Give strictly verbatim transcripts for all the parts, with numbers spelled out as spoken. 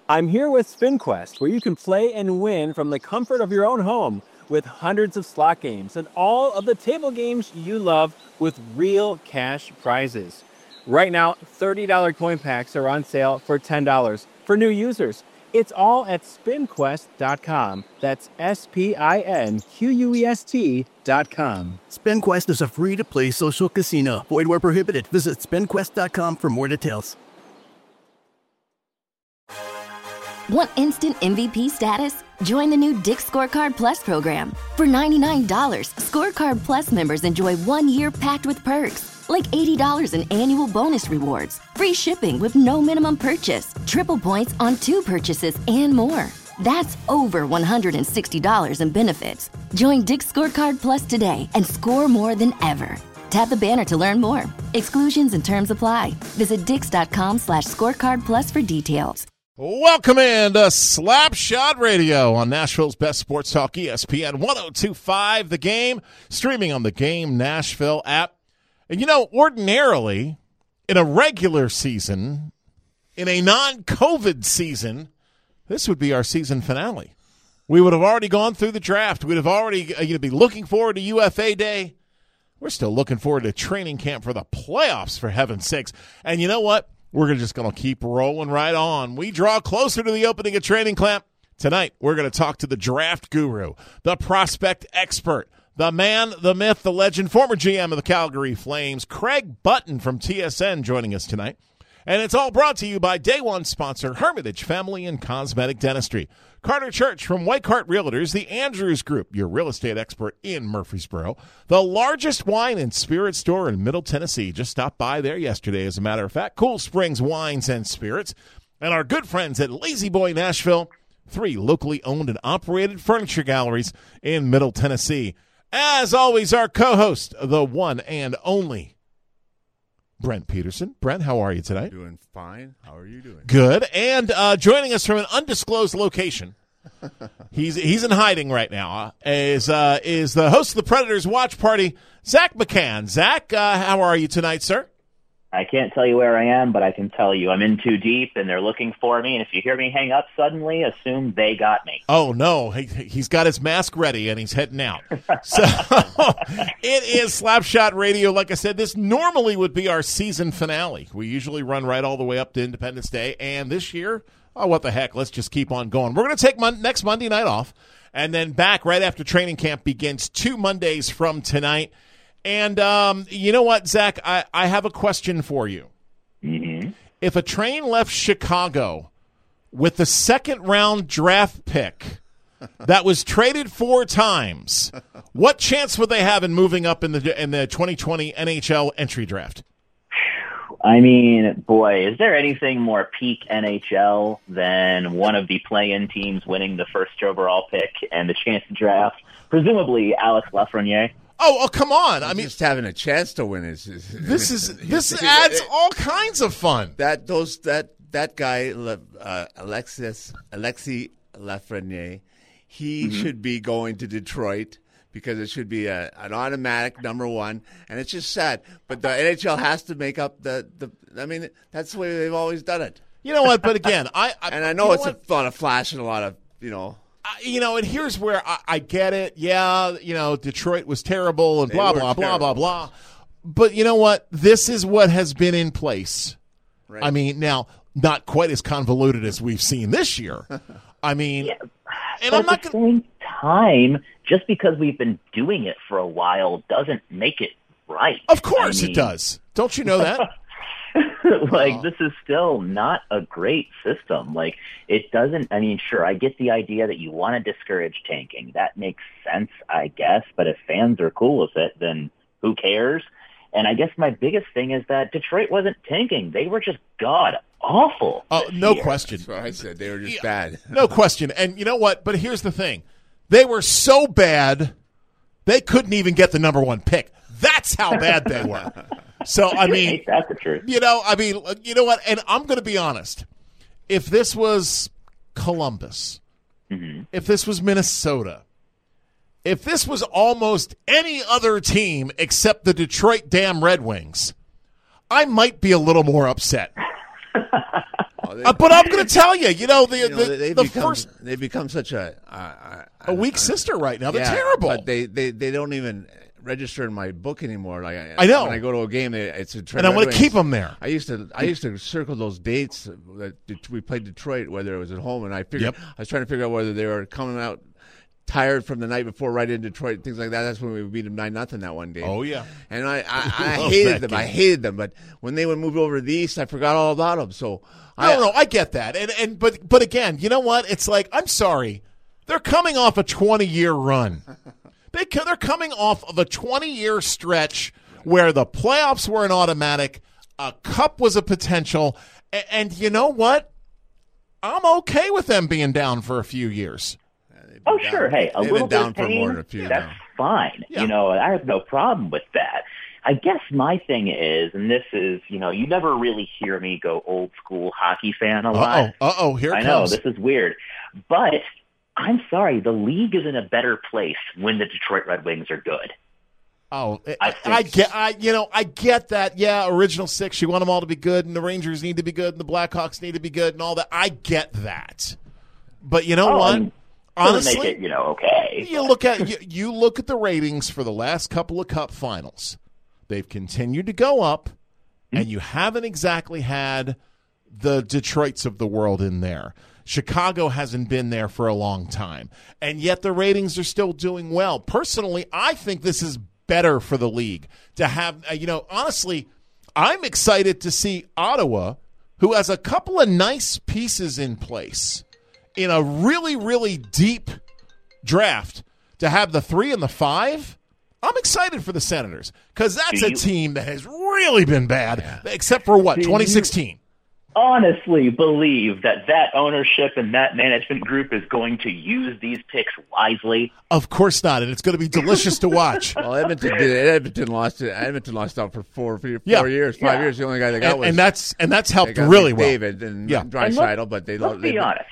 I'm here with SpinQuest, where you can play and win from the comfort of your own home with hundreds of slot games and all of the table games you love with real cash prizes. Right now, thirty dollars coin packs are on sale for ten dollars for new users. It's all at spin quest dot com. That's S P I N Q U E S T dot com. SpinQuest is a free-to-play social casino. Void where prohibited. Visit spin quest dot com for more details. Want instant M V P status? Join the new Dick's Scorecard Plus program. For ninety-nine dollars, Scorecard Plus members enjoy one year packed with perks, like eighty dollars in annual bonus rewards, free shipping with no minimum purchase, triple points on two purchases, and more. That's over one hundred sixty dollars in benefits. Join Dick's Scorecard Plus today and score more than ever. Tap the banner to learn more. Exclusions and terms apply. Visit dix.com slash scorecard plus for details. Welcome in to Slapshot Radio on Nashville's best sports talk, E S P N one oh two point five The Game, streaming on the Game Nashville app. And, you know, ordinarily, in a regular season, in a non-COVID season, this would be our season finale. We would have already gone through the draft. We'd have already uh, you'd be looking forward to U F A Day. We're still looking forward to training camp for the playoffs, for heaven's sakes. And you know what? We're just going to keep rolling right on. We draw closer to the opening of training camp. Tonight, we're going to talk to the draft guru, the prospect expert, the man, the myth, the legend, former G M of the Calgary Flames, Craig Button from T S N joining us tonight. And it's all brought to you by Day One sponsor, Hermitage Family and Cosmetic Dentistry. Carter Church from Whitecart Realtors, the Andrews Group, your real estate expert in Murfreesboro, the largest wine and spirit store in Middle Tennessee. Just stopped by there yesterday, as a matter of fact. Cool Springs Wines and Spirits. And our good friends at Lazy Boy Nashville, three locally owned and operated furniture galleries in Middle Tennessee. As always, our co-host, the one and only Brent Peterson. Brent, how are you tonight? Doing fine. How are you doing? Good. And uh, joining us from an undisclosed location, he's he's in hiding right now, uh, is, uh, is the host of the Predators Watch Party, Zach McCann. Zach, uh, how are you tonight, sir? I can't tell you where I am, but I can tell you I'm in too deep, and they're looking for me. And if you hear me hang up suddenly, assume they got me. Oh, no. He, he's got his mask ready, and he's heading out. So it is Slapshot Radio. Like I said, this normally would be our season finale. We usually run right all the way up to Independence Day. And this year, oh, what the heck, let's just keep on going. We're going to take mon- next Monday night off, and then back right after training camp begins two Mondays from tonight. And um, you know what, Zach? I, I have a question for you. Mm-hmm. If a train left Chicago with the second-round draft pick that was traded four times, what chance would they have in moving up in the in the twenty twenty N H L entry draft? I mean, boy, is there anything more peak N H L than one of the play-in teams winning the first overall pick and the chance to draft, presumably Alex Lafreniere? Oh, oh, come on! I mean, just having a chance to win is, is this is this adds all kinds of fun. That those that that guy uh, Alexis Alexis Lafreniere, he mm-hmm. should be going to Detroit because it should be a, an automatic number one. And it's just sad, but the N H L has to make up the the. I mean, that's the way they've always done it. You know what? But again, I, I and I know, know it's what? a lot of flash and a lot of you know. You know, and here's where I, I get it. Yeah, you know, Detroit was terrible and blah, blah, blah, blah, blah. But you know what? This is what has been in place. Right. I mean, now, not quite as convoluted as we've seen this year. I mean, yeah, and but I'm not at the gonna... same time, just because we've been doing it for a while doesn't make it right. Of course I mean... it does. Don't you know that? like, oh. this is still not a great system. Like, it doesn't, I mean, sure, I get the idea that you want to discourage tanking. That makes sense, I guess. But if fans are cool with it, then who cares? And I guess my biggest thing is that Detroit wasn't tanking. They were just god awful. Oh, no year. question. That's what I said. They were just yeah, bad. No question. And you know what? But here's the thing. They were so bad, they couldn't even get the number one pick. That's how bad they were. So, I mean, that's the truth. You know, I mean, you know what? And I'm going to be honest. If this was Columbus, mm-hmm. if this was Minnesota, if this was almost any other team except the Detroit damn Red Wings, I might be a little more upset. know, they, uh, but I'm going to tell you, you know, the you know, the, they, the become, first they become such a uh, a weak sister right now. They're yeah, terrible. But they, they, they don't even register in my book anymore. Like I, I know. when I go to a game, they, it's a and I want to keep them there. I used to I used to circle those dates that we played Detroit, whether it was at home, and I figured Yep. I was trying to figure out whether they were coming out tired from the night before, right in Detroit, things like that. That's when we beat them nine nothing that one day. Oh yeah, and I I, I Love hated that them. game. I hated them. But when they would move over to the East, I forgot all about them. So no, I, no, I get that, and and but but again, you know what? It's like I'm sorry, they're coming off a twenty year run. They they're coming off of a twenty year stretch where the playoffs were an automatic, a cup was a potential, and, and you know what? I'm okay with them being down for a few years. Oh, down. sure. Hey, a They've little been down bit for of pain, more than a few that's now. fine. Yeah. You know, I have no problem with that. I guess my thing is, and this is, you know, you never really hear me go old school hockey fan a lot. Uh oh, uh oh, here it I know, comes. this is weird. But I'm sorry, the league is in a better place when the Detroit Red Wings are good. Oh, I, I think- I get, I you know, I get that. Yeah, original six. You want them all to be good, and the Rangers need to be good, and the Blackhawks need to be good, and all that. I get that, but you know Oh, what? and doesn't Honestly, make it, you know, okay. you look at you, you look at the ratings for the last couple of Cup finals. They've continued to go up, and you haven't exactly had the Detroits of the world in there. Chicago hasn't been there for a long time, and yet the ratings are still doing well. Personally, I think this is better for the league to have, uh, you know, honestly, I'm excited to see Ottawa, who has a couple of nice pieces in place in a really, really deep draft, to have the three and the five. I'm excited for the Senators because that's Do a you- team that has really been bad, except for what, Do you- twenty sixteen. Honestly believe that that ownership and that management group is going to use these picks wisely. Of course not, and it's going to be delicious to watch. Well, Edmonton did it. Edmonton lost it. Edmonton lost out for four, four Yeah. years, five Yeah. years. The only guy they got and, was and that's and that's they helped got really well. David and Yeah. And Draisaitl, let's- but they Let's don't. be honest.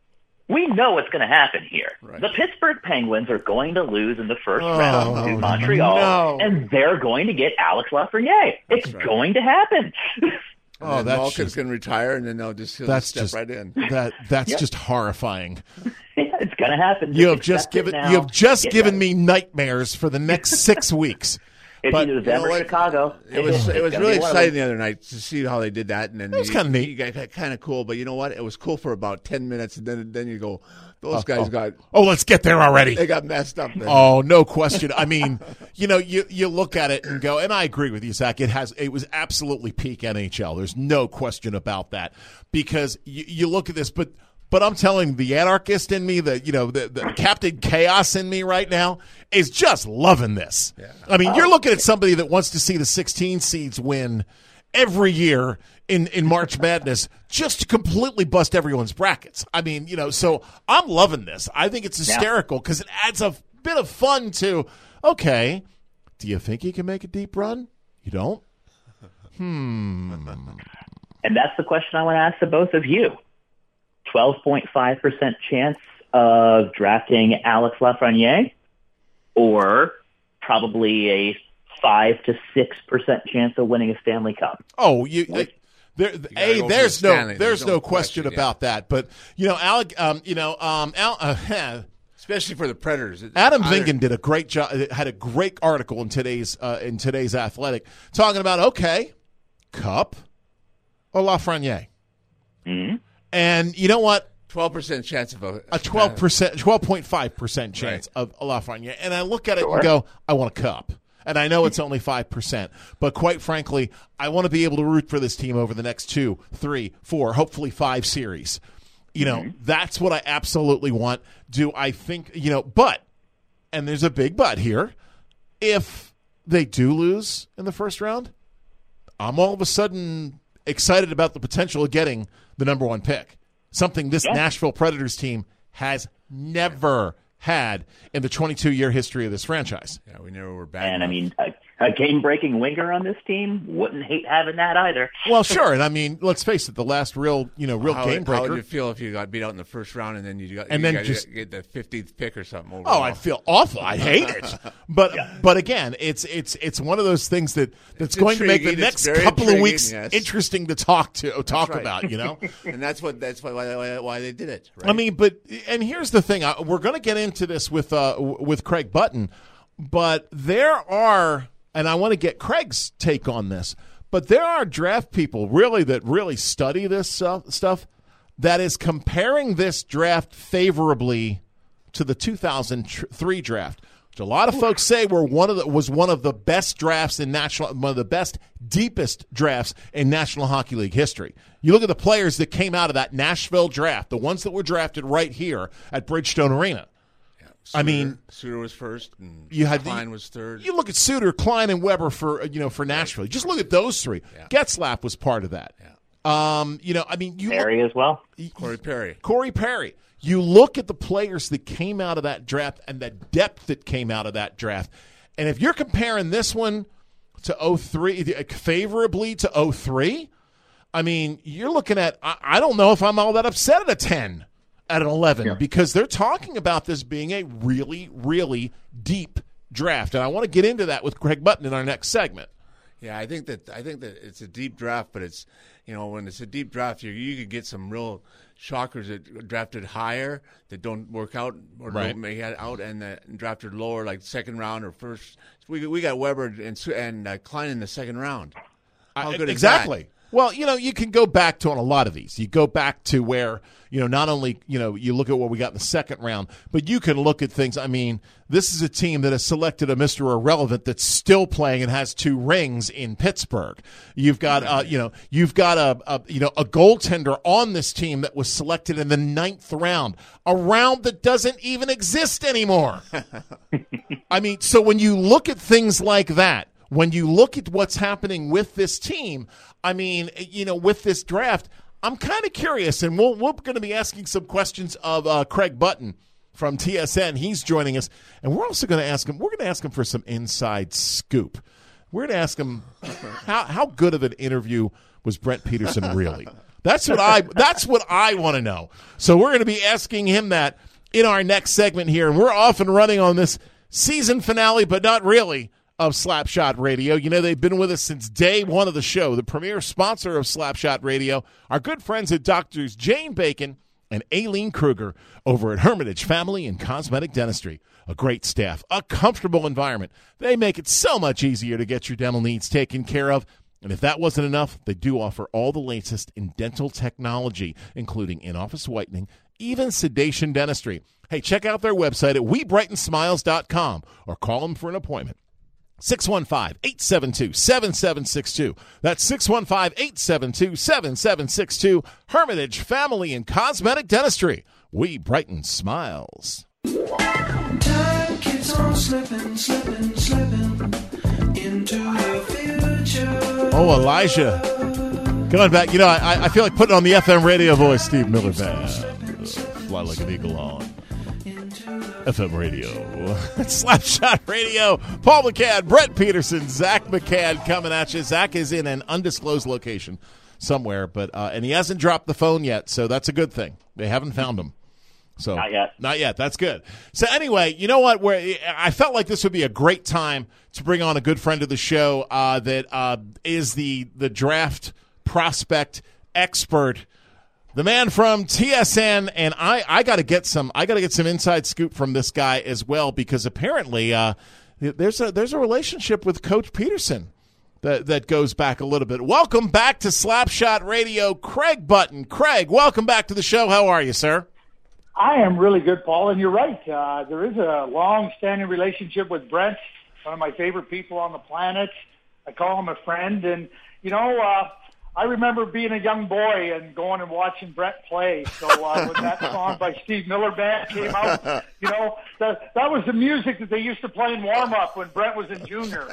We know what's going to happen here. Right. The Pittsburgh Penguins are going to lose in the first Oh, round to Montreal, no. and they're going to get Alex Lafreniere. It's right. going to happen. Oh, and that's Malkin's just, going to retire, and then they'll just, he'll that's just just step right in. that that's Yep. just horrifying. It's going to happen. You have just accept it given now. you have just Get given ready. me nightmares for the next six weeks. It's but either You them know or what? Chicago. It was It's it was gonna really be one of exciting them. the other night to see how they did that, and then It was you- kinda neat. You got kind of cool, but you know what? It was cool for about ten minutes, and then then you go, those guys oh. got Oh, let's get there already. they got messed up. Then. Oh, no question. I mean, you know, you you look at it and go, and I agree with you, Zach. It has it was absolutely peak N H L. There's no question about that, because you, you look at this, but but I'm telling the anarchist in me, the you know the, the Captain Chaos in me right now is just loving this. I mean, you're looking at somebody that wants to see the sixteen seeds win every year in, in March Madness just to completely bust everyone's brackets. I mean, you know, so I'm loving this. I think it's hysterical because it adds a bit of fun to, okay, do you think you can make a deep run? You don't? Hmm. And that's the question I want to ask the both of you. twelve point five percent chance of drafting Alex Lafreniere, or probably a five to six percent chance of winning a Stanley Cup? Oh, you. Uh, there, gotta a go for there's the no Stanley. there's, There's no no question, question, yeah. about that. But you know, Alec, um, you know, um, Al, uh, especially for the Predators. Adam Either- Vingan did a great job. Had a great article in today's uh, in today's Athletic talking about okay, Cup or Lafreniere, Mm-hmm. and you know what? twelve percent chance of a A twelve percent, twelve point five percent chance Right. of a Lafreniere, and I look at it Sure. and go, I want a Cup. And I know it's only five percent, but quite frankly, I want to be able to root for this team over the next two, three, four, hopefully five series. You know, Mm-hmm. that's what I absolutely want. Do I think, you know, but, and there's a big but here, if they do lose in the first round, I'm all of a sudden excited about the potential of getting the number one pick. Something this Yeah. Nashville Predators team has never had in the twenty-two year history of this franchise. Yeah, we never were bad. And I enough. mean, I, A game-breaking winger on this team, wouldn't hate having that either. Well, sure, and I mean, let's face it, the last real, you know, real how, game breaker. How would you feel if you got beat out in the first round and then you got, and you then got, just get the fifteenth pick or something? Overall. Oh, I'd feel awful. I'd hate it. But yeah. but again, it's it's it's one of those things that that's it's going to make the it's next couple of weeks yes. interesting to talk to talk right. about. You know, and that's what that's why why, why they did it. Right? I mean, but and here's the thing: I, we're going to get into this with uh, with Craig Button, but there are. And I want to get Craig's take on this, but there are draft people really that really study this uh, stuff that is comparing this draft favorably to the two thousand three draft, which a lot of folks say were one of the, was one of the best drafts in national, one of the best, deepest drafts in National Hockey League history. You look at the players that came out of that Nashville draft, the ones that were drafted right here at Bridgestone Arena. Suter, I mean, Suter was first, and you had Klein the, was third. You look at Suter, Klein, and Weber for you know for Nashville. Just look at those three. Yeah. Getzlaf was part of that. Yeah. Um, you know, I mean, you Perry look, as well. Corey Perry. Corey Perry. You look at the players that came out of that draft and the depth that came out of that draft, and if you're comparing this one to oh three favorably to oh three, I mean, you're looking at. I, I don't know if I'm all that upset at a ten. At an eleven, yeah. Because they're talking about this being a really, really deep draft, and I want to get into that with Craig Button in our next segment. Yeah, I think that I think that it's a deep draft, but it's you know when it's a deep draft, you you could get some real shockers that drafted higher that don't work out or right. don't make it out, and uh, drafted lower like second round or first. We we got Weber and and uh, Klein in the second round. How good exactly. is that? Well, you know, you can go back to on a lot of these. You go back to where, you know, not only, you know, you look at what we got in the second round, but you can look at things. I mean, this is a team that has selected a Mister Irrelevant that's still playing and has two rings in Pittsburgh. You've got, uh, you know, you've got a, a, you know, a goaltender on this team that was selected in the ninth round, a round that doesn't even exist anymore. I mean, so when you look at things like that, when you look at what's happening with this team, I mean, you know, with this draft, I'm kind of curious, and we'll, we're going to be asking some questions of uh, Craig Button from T S N. He's joining us, and we're also going to ask him. We're going to ask him for some inside scoop. We're going to ask him how how good of an interview was Brent Peterson really. That's what I that's what I want to know. So we're going to be asking him that in our next segment here, and we're off and running on this season finale, but not really, of Slapshot Radio. You know, they've been with us since day one of the show. The premier sponsor of Slapshot Radio, our good friends at Doctors Jane Bacon and Aileen Kruger over at Hermitage Family and Cosmetic Dentistry. A great staff, a comfortable environment. They make it so much easier to get your dental needs taken care of. And if that wasn't enough, they do offer all the latest in dental technology, including in-office whitening, even sedation dentistry. Hey, check out their website at we brighten smiles dot com or call them for an appointment. six one five, eight seven two, seven seven six two. That's six one five, eight seven two, seven seven six two. Hermitage Family and Cosmetic Dentistry. We brighten smiles. Time keeps on slipping, slipping, slipping into the future. Oh, Elijah. Going back, you know, I, I feel like putting on the F M radio voice, Steve Miller Band. Fly like an eagle on F M radio. Slapshot Radio. Paul McCann, Brent Peterson, Zach McCann coming at you. Zach is in an undisclosed location somewhere, but uh, and he hasn't dropped the phone yet, so that's a good thing. They haven't found him. So not yet. Not yet. That's good. So anyway, you know what? Where I felt like this would be a great time to bring on a good friend of the show uh, that uh, is the the draft prospect expert. The man from T S N, and I, I got to get some. I got to get some inside scoop from this guy as well, because apparently uh, there's a there's a relationship with Coach Peterson that that goes back a little bit. Welcome back to Slapshot Radio, Craig Button. Craig, welcome back to the show. How are you, sir? I am really good, Paul, and you're right. Uh, there is a long-standing relationship with Brent, one of my favorite people on the planet. I call him a friend, and you know. Uh, I remember being a young boy and going and watching Brent play. So uh, when that song by Steve Miller Band came out, you know, that, that was the music that they used to play in warm-up when Brent was in junior.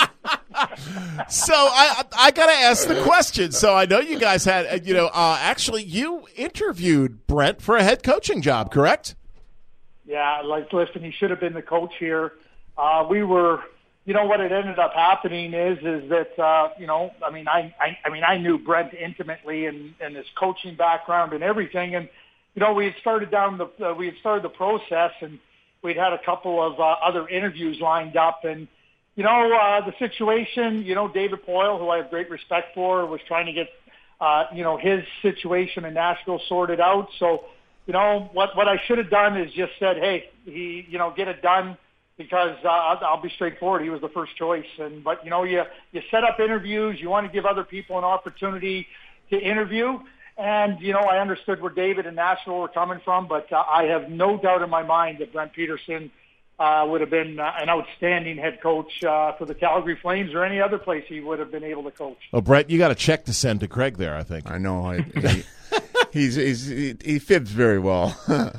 So I I got to ask the question. So I know you guys had, you know, uh, actually you interviewed Brent for a head coaching job, correct? Yeah, like, listen, he should have been the coach here. Uh, we were you know, what had ended up happening is, is that, uh, you know, I mean, I, I, I mean, I knew Brent intimately and, and his coaching background and everything. And, you know, we had started down the, uh, we had started the process, and we'd had a couple of uh, other interviews lined up. And, you know, uh, the situation, you know, David Poile, who I have great respect for, was trying to get, uh, you know, his situation in Nashville sorted out. So, you know, what, what I should have done is just said, hey, he, you know, get it done. Because uh, I'll, I'll be straightforward, he was the first choice. And but you know, you you set up interviews. You want to give other people an opportunity to interview. And you know, I understood where David and Nashville were coming from, but uh, I have no doubt in my mind that Brent Peterson uh, would have been uh, an outstanding head coach uh, for the Calgary Flames or any other place he would have been able to coach. Oh, Brett, you got a check to send to Craig there, I think. I know. I, he, he's, he's he, he fibs very well.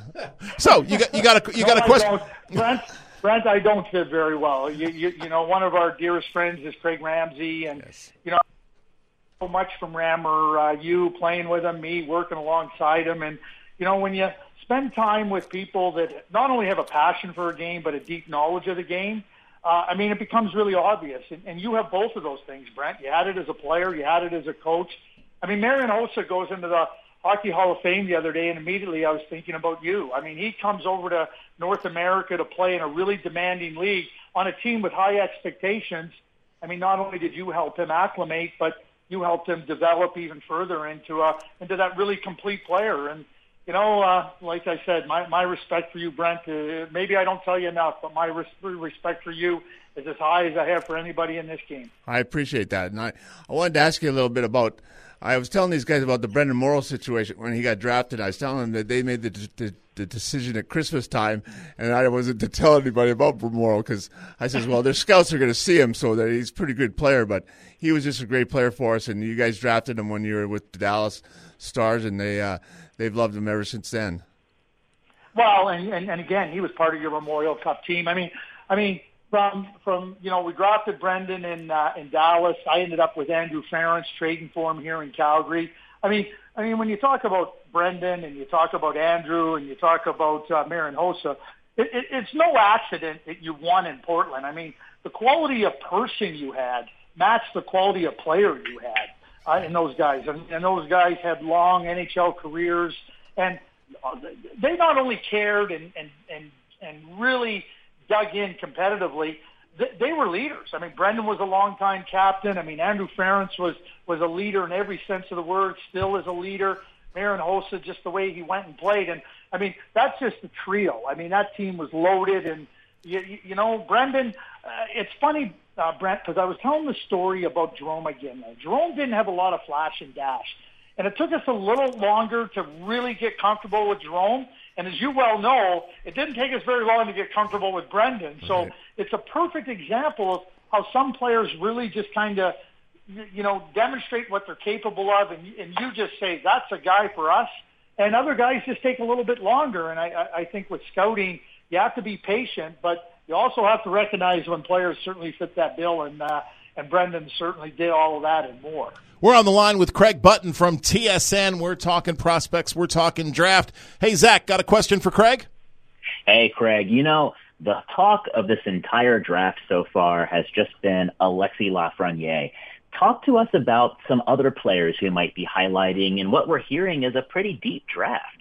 So you got you got a you got no, a question, I don't. Brent. Brent, I don't fit very well. You, you, you know, one of our dearest friends is Craig Ramsey, and Yes. you know, so much from Rammer, uh, you playing with him, me working alongside him, and you know, when you spend time with people that not only have a passion for a game but a deep knowledge of the game, uh, I mean, it becomes really obvious. And, and you have both of those things, Brent. You had it as a player, you had it as a coach. I mean, Marian Hossa goes into the Hockey Hall of Fame the other day, and immediately I was thinking about you. I mean, he comes over to North America to play in a really demanding league on a team with high expectations. I mean, not only did you help him acclimate, but you helped him develop even further into a, into that really complete player. And, you know, uh, like I said, my, my respect for you, Brent, uh, maybe I don't tell you enough, but my res- respect for you is as high as I have for anybody in this game. I appreciate that. And I, I wanted to ask you a little bit about, I was telling these guys about the Brendan Morrow situation when he got drafted. I was telling them that they made the, the, the decision at Christmas time, and I wasn't to tell anybody about Morrow because I says, well, their scouts are going to see him, so that he's a pretty good player, but he was just a great player for us, and you guys drafted him when you were with the Dallas Stars, and they, uh, they've loved him ever since then. Well, and, and, and again, he was part of your Memorial Cup team. I mean, I mean, From, from you know, we drafted Brendan in uh, in Dallas. I ended up with Andrew Ference trading for him here in Calgary. I mean, I mean, when you talk about Brendan and you talk about Andrew and you talk about uh, Marian Hossa, it, it, it's no accident that you won in Portland. I mean, the quality of person you had matched the quality of player you had uh, in those guys, and, and those guys had long N H L careers, and they not only cared and and and, and really dug in competitively, they were leaders. I mean, Brendan was a longtime captain. I mean, Andrew Ference was, was a leader in every sense of the word, still is a leader. Marian Hossa, just the way he went and played. And, I mean, that's just a trio. I mean, that team was loaded. And, you, you know, Brendan, uh, it's funny, uh, Brent, because I was telling the story about Jerome again. Jerome didn't have a lot of flash and dash. And it took us a little longer to really get comfortable with Jerome. And as you well know, it didn't take us very long to get comfortable with Brendan. So Right. It's a perfect example of how some players really just kind of, you know, demonstrate what they're capable of. And, and you just say, that's a guy for us. And other guys just take a little bit longer. And I, I think with scouting, you have to be patient, but you also have to recognize when players certainly fit that bill. And, uh, and Brendan certainly did all of that and more. We're on the line with Craig Button from T S N. We're talking prospects. We're talking draft. Hey, Zach, got a question for Craig? Hey, Craig, you know, the talk of this entire draft so far has just been Alexis Lafreniere. Talk to us about some other players who might be highlighting, and what we're hearing is a pretty deep draft.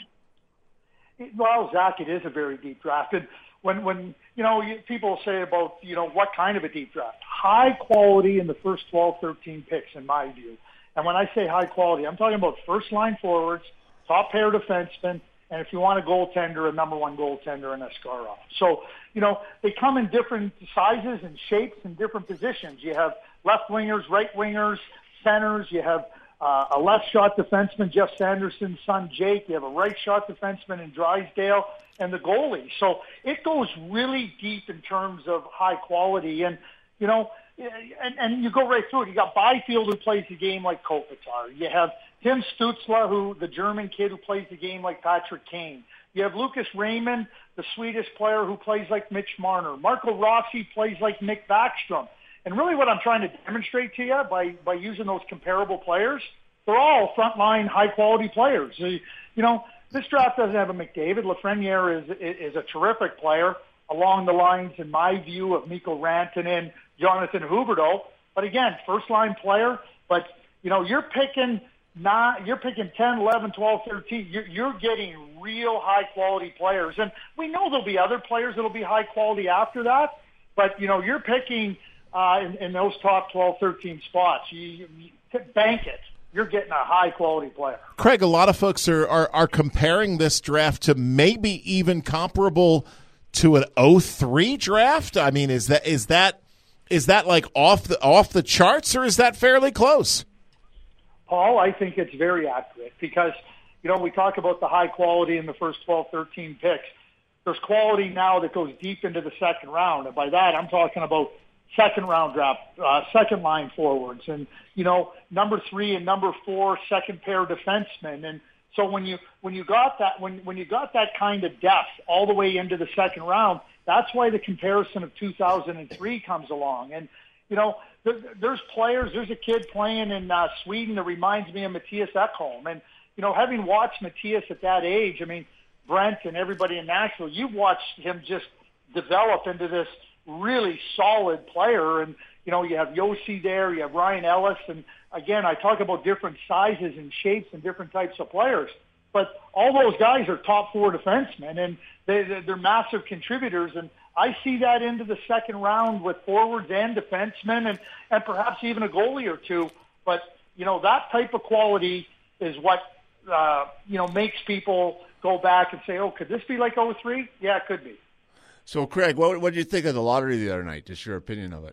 Well, Zach, it is a very deep draft. And when, when you know, you, people say about, you know, what kind of a deep draft? High quality in the first twelve, thirteen picks, in my view. And when I say high quality, I'm talking about first-line forwards, top pair defensemen, and if you want a goaltender, a number one goaltender in Askarov. So, you know, they come in different sizes and shapes and different positions. You have left wingers, right wingers, centers. You have uh, a left shot defenseman, Jeff Sanderson's son, Jake. You have a right shot defenseman in Drysdale, and the goalie. So it goes really deep in terms of high quality. And, you know, and, and you go right through it. You got Byfield, who plays the game like Kopitar. You have Tim Stützle, who the German kid who plays the game like Patrick Kane. You have Lucas Raymond, the Swedish player who plays like Mitch Marner. Marco Rossi plays like Nick Backstrom. And really what I'm trying to demonstrate to you by, by using those comparable players, they're all frontline high-quality players. You know, this draft doesn't have a McDavid. Lafreniere is, is a terrific player along the lines, in my view, of Mikko Rantanen, Jonathan Huberdeau. But again, first-line player. But, you know, you're picking not, you're picking ten, eleven, twelve, thirteen. You're, you're getting real high-quality players. And we know there'll be other players that'll be high-quality after that. But, you know, you're picking uh, in, in those top twelve, thirteen spots. You, you, you bank it. You're getting a high-quality player. Craig, a lot of folks are, are, are comparing this draft to maybe even comparable to an oh three draft. I mean, is that is that is that like off the off the charts, or is that fairly close? Paul, I think it's very accurate because, you know, we talk about the high quality in the first twelve, thirteen picks. There's quality now that goes deep into the second round. And by that, I'm talking about second round draft, uh, second line forwards, and, you know, number three and number four, second pair defensemen. And so when you, when you got that, when, when you got that kind of depth all the way into the second round, that's why the comparison of two thousand three comes along. And, you know, there, there's players, there's a kid playing in uh, Sweden that reminds me of Matthias Ekholm. And, you know, having watched Matthias at that age, I mean, Brent and everybody in Nashville, you've watched him just develop into this really solid player. And, you know, you have Yossi there, you have Ryan Ellis. And again, I talk about different sizes and shapes and different types of players. But all those guys are top four defensemen, and they, they're massive contributors. And I see that into the second round with forwards and defensemen and, and perhaps even a goalie or two. But, you know, that type of quality is what, uh, you know, makes people go back and say, oh, could this be like oh three? Yeah, it could be. So, Craig, what what did you think of the lottery the other night? Just your opinion of it.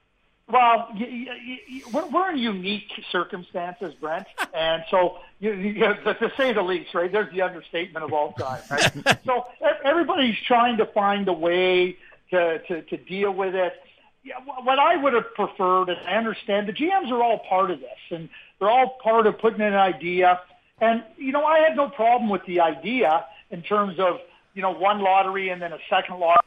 Well, you, you, you, we're in unique circumstances, Brent, and so you, you, to say the least, right? There's the understatement of all time, right? So everybody's trying to find a way to, to, to deal with it. Yeah, what I would have preferred, and I understand, the G Ms are all part of this, and they're all part of putting in an idea. And, you know, I had no problem with the idea in terms of, you know, one lottery and then a second lottery,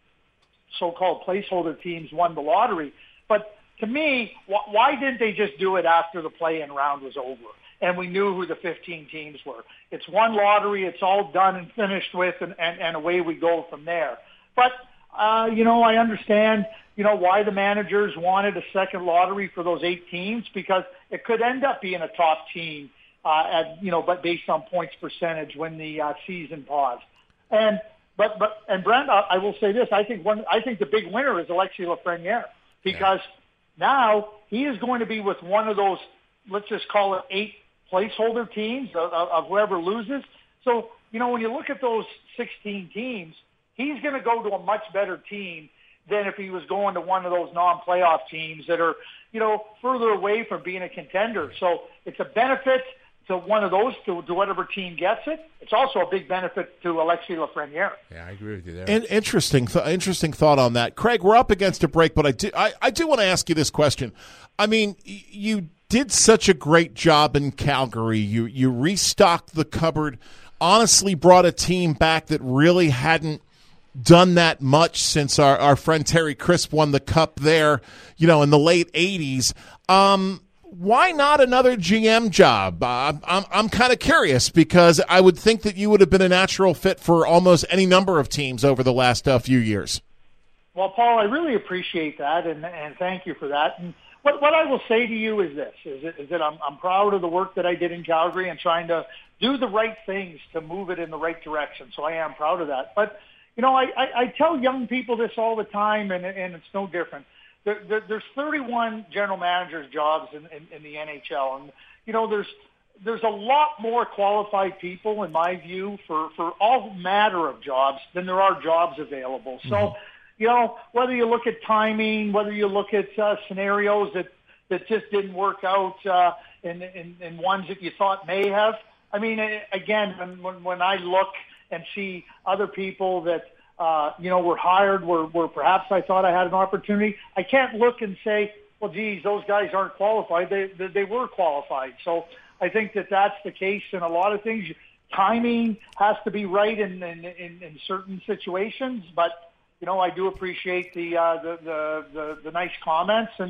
so-called placeholder teams won the lottery. But to me, wh- why didn't they just do it after the play-in round was over and we knew who the fifteen teams were? It's one lottery. It's all done and finished with, and, and, and away we go from there. But, uh, you know, I understand, you know, why the managers wanted a second lottery for those eight teams, because it could end up being a top team, uh, at, you know, but based on points percentage when the uh, season paused. And but but and Brent, I, I will say this: I think one, I think the big winner is Alexis Lafreniere, because yeah. now he is going to be with one of those, let's just call it eight placeholder teams of, of, of whoever loses. So you know, when you look at those sixteen teams, he's going to go to a much better team than if he was going to one of those non-playoff teams that are, you know, further away from being a contender. So it's a benefit to one of those, to, to whatever team gets it. It's also a big benefit to Alexis Lafreniere. Yeah, I agree with you there. And interesting, th- interesting thought on that, Craig. We're up against a break, but I do, I, I do want to ask you this question. I mean, y- you did such a great job in Calgary. You you restocked the cupboard. Honestly, brought a team back that really hadn't done that much since our, our friend Terry Crisp won the cup there, you know, in the late eighties. Um, why not another G M job? Uh, I'm I'm kind of curious, because I would think that you would have been a natural fit for almost any number of teams over the last uh, few years. Well, Paul, I really appreciate that, and, and thank you for that. And what what I will say to you is this: is, it, is that I'm I'm proud of the work that I did in Calgary and trying to do the right things to move it in the right direction. So I am proud of that. But you know, I, I, I tell young people this all the time, and, and it's no different. There, there, there's thirty-one general managers' jobs in, in, in the N H L, and you know, there's there's a lot more qualified people, in my view, for, for all matter of jobs than there are jobs available. So, mm-hmm. you know, whether you look at timing, whether you look at uh, scenarios that, that just didn't work out, uh, and, and, and ones that you thought may have. I mean, again, when, when, when I look and see other people that, uh, you know, were hired where, where perhaps I thought I had an opportunity, I can't look and say, well, geez, those guys aren't qualified. They, they, they were qualified. So I think that that's the case in a lot of things. Timing has to be right in, in, in, in certain situations, but, you know, I do appreciate the, uh, the, the, the, the nice comments, and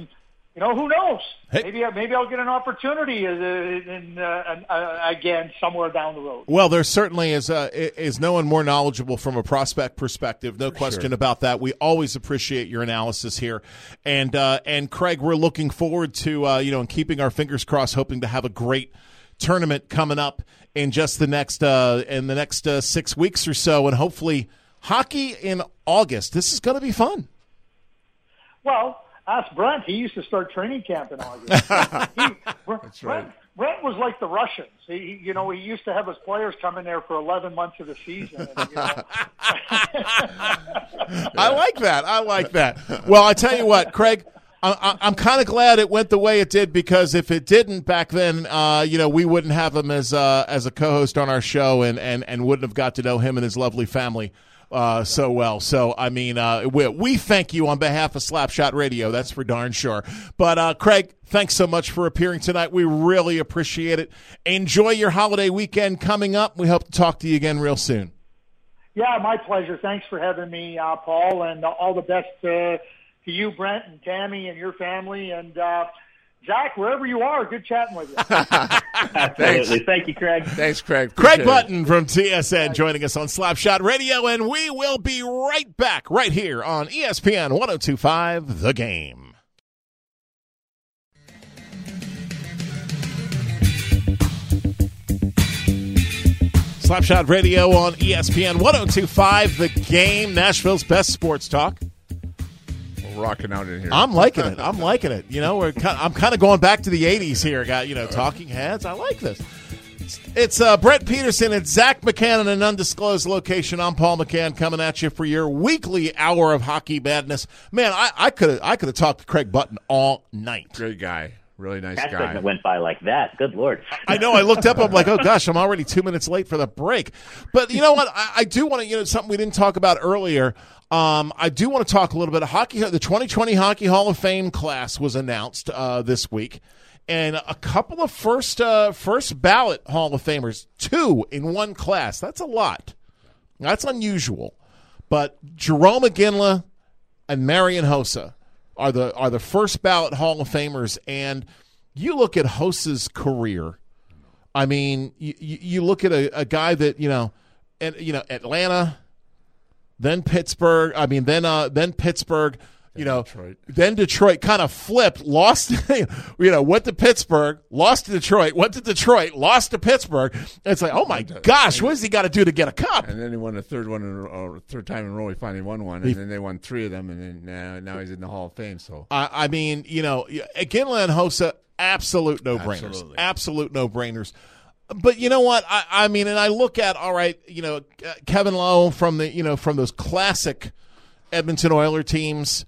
you know, who knows? Hey. Maybe maybe I'll get an opportunity uh, in, uh, uh, again somewhere down the road. Well, there certainly is uh, is no one more knowledgeable from a prospect perspective. No question sure. about that. We always appreciate your analysis here, and uh, and Craig, we're looking forward to uh, you know, and keeping our fingers crossed, hoping to have a great tournament coming up in just the next uh, in the next uh, six weeks or so, and hopefully hockey in August. This is going to be fun. Well, ask Brent. He used to start training camp in August. he, Brent, right. Brent was like the Russians. He, you know, he used to have his players come in there for eleven months of the season. And, you know. I like that. I like that. Well, I tell you what, Craig, I, I'm kind of glad it went the way it did, because if it didn't back then, uh, you know, we wouldn't have him as uh, as a co-host on our show, and, and, and wouldn't have got to know him and his lovely family uh, so well. So, I mean, uh, we, we thank you on behalf of Slapshot Radio. That's for darn sure. But, uh, Craig, thanks so much for appearing tonight. We really appreciate it. Enjoy your holiday weekend coming up. We hope to talk to you again real soon. Yeah, my pleasure. Thanks for having me, uh, Paul, and uh, all the best uh, to you, Brent, and Tammy, and your family, and uh, Zach, wherever you are. Good chatting with you. Absolutely. Thank you, Craig. Thanks, Craig. Craig Appreciate Button from T S N joining us on Slapshot Radio, and we will be right back right here on E S P N one oh two point five The Game. Slapshot Radio on E S P N one oh two point five The Game, Nashville's best sports talk. We're rocking out in here. I'm liking it. I'm liking it. You know, we're kind of, I'm kind of going back to the eighties here. Got, you know, Talking Heads. I like this. It's, it's uh, Brett Peterson and Zach McCann in an undisclosed location. I'm Paul McCann coming at you for your weekly hour of hockey madness. Man, I, I could have I could have talked to Craig Button all night. Great guy. Really nice That guy. segment went by like that. Good Lord. I know. I looked up. I'm like, oh gosh, I'm already two minutes late for the break. But you know what? I, I do want to. You know, something we didn't talk about earlier. Um, I do want to talk a little bit of hockey. The twenty twenty Hockey Hall of Fame class was announced uh, this week, and a couple of first uh, first ballot Hall of Famers, two in one class. That's a lot. That's unusual. But Jerome McGinley and Marian Hossa are the are the first ballot Hall of Famers, and you look at Hossa's career. I mean, you, you look at a, a guy that you know, and you know Atlanta, then Pittsburgh. I mean, then uh, then Pittsburgh. You know, Detroit. Then Detroit kind of flipped, lost, you know, went to Pittsburgh, lost to Detroit, went to Detroit, lost to Pittsburgh. And it's like, oh my gosh, what does he got to do to get a cup? And then he won a third one, in a row, or third time in a row. He finally won one, and He- then they won three of them, and then now, now he's in the Hall of Fame. So I, I mean, you know, Ginla and Hossa, absolute no-brainers. Absolutely. Absolute no-brainers. But you know what? I, I mean, and I look at, all right, you know, uh, Kevin Lowe from the, you know, from those classic Edmonton Oilers teams.